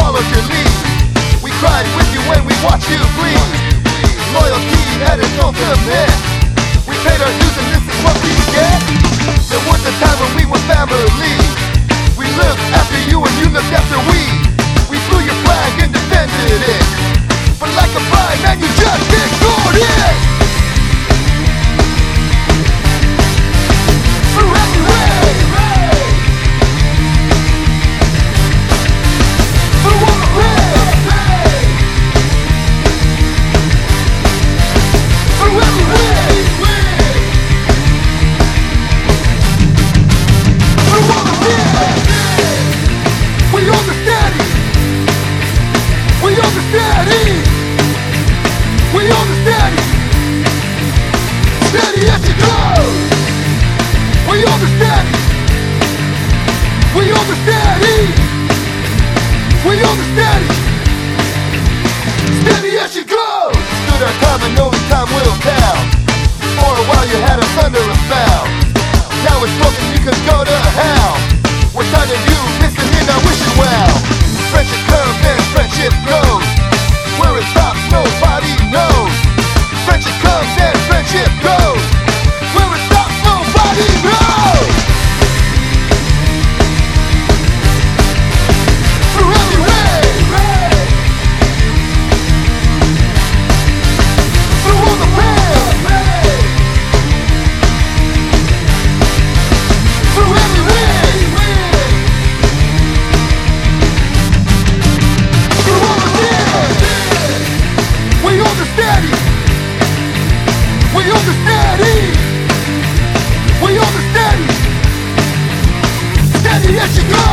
followed your lead. We cried with you when we watched you bleed. Loyalty had its ultimate. We paid our dues and this is what we get. There was a time when we were family. We looked after you and you looked after we. We flew your flag and defended it. But like a blind man you just ignored it. Through every way. Through all the way. Through every way. Through all the way. We understand it. We understand it. We understand it. Steady as you go. We understand it. We understand it. We understand it. Steady as you go. Stood our time and know the time will tell. For a while you had us under a spell. Now it's broken, you can go to hell. We're tired of you listening, I wish you well. Friendship comes and friendship goes. Where it stops, nobody knows. Friendship comes and friendship goes. Where it stops, nobody knows. Through every way. Through all the pain. Through every way. Through all the tears. We understand it. We understand it. We understand it. Steady as you go.